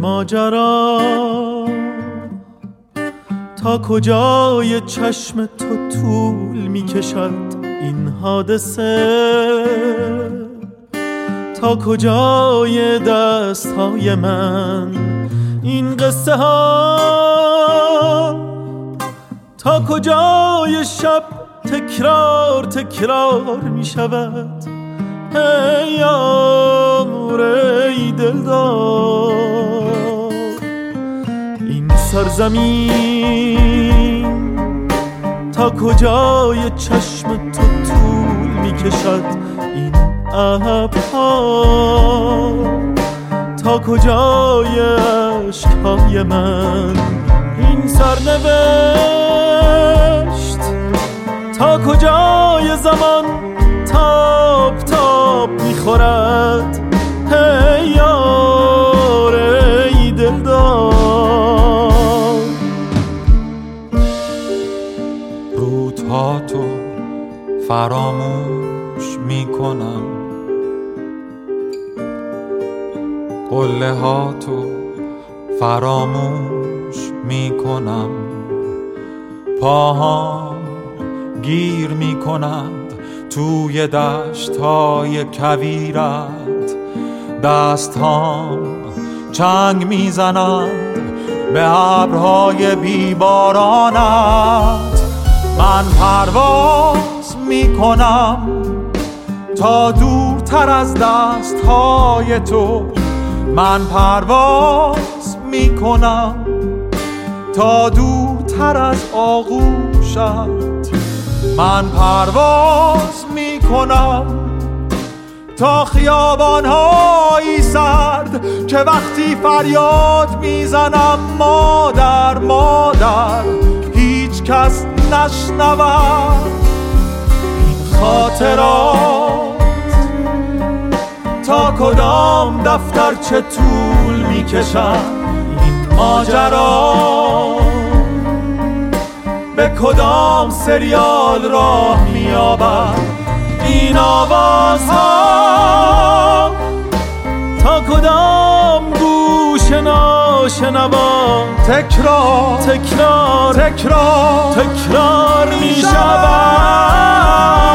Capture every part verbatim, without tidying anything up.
ماجرا تا کجای چشم تو طول میکشد این حادثه، تا کجای دستهای من این قصه ها، تا کجای شب تکرار تکرار می شود. ای یار ای دلدار، این سرزمین تا کجای چشم تو طول می کشد این ابرها، تا کجای عشقهای من این سرنوشت، تا کجای زمان تاب تاب میخورد. ای یار ای دلدار، روزها تو فراموش میکنم، قله ها تو فراموش میکنم، پاهام گیر میکنند توی دشت های کویرت، دست هام چنگ میزنند به ابرهای بیبارانت. من پرواز میکنم تا دورتر از دست های تو، من پرواز میکنم تا دورتر از آغوشت، من پرواز میکنم تا خیابان‌های سرد که وقتی فریاد میزنم مادر مادر هیچ کس نشنود. این خاطرات تا کدام دفتر چه طول میکشن، این ماجرا به کدام سریال راه میابد، این آوازها تا کدام گوش ناشنوا تکرار تکرار تکرار تکرار میشود.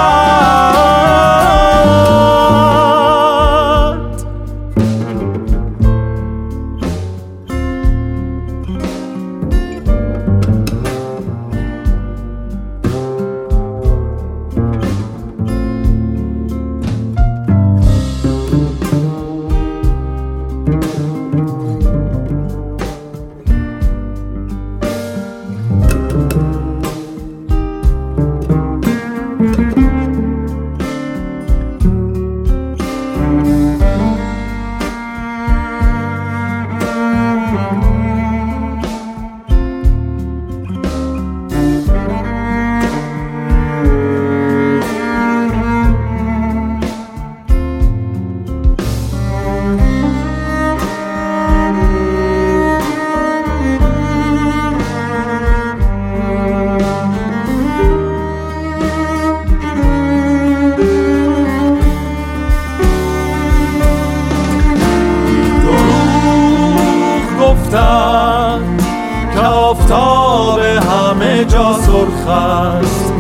که آفتاب همه جا سرخ است،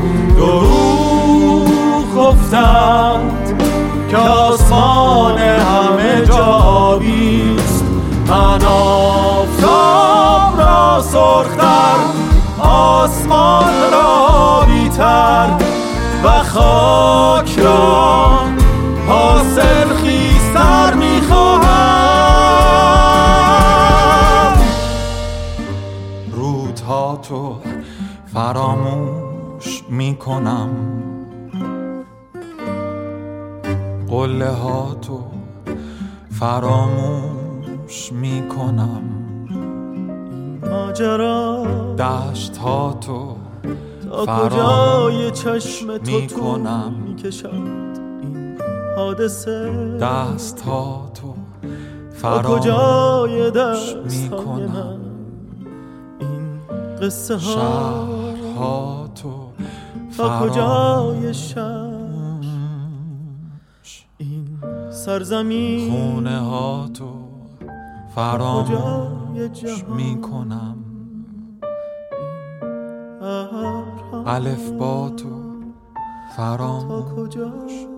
دروغ گفتند که آسمان همه جا آبی است. من آفتاب را سرختر، آسمان را بیتر و خاک را حاصل خیزتر میخواهم. رودها تو فراموش میکنم، قله ها تو فراموش میکنم، ماجرا دشت ها تو تا کجای چشم تو طول میکشد این حادثه، دست ها تو فراموش میکنم، این قصه ها شهرها تو تا کجای شب این سرزمین، خونه ها تو فراموش می کنم الف با تو فراموش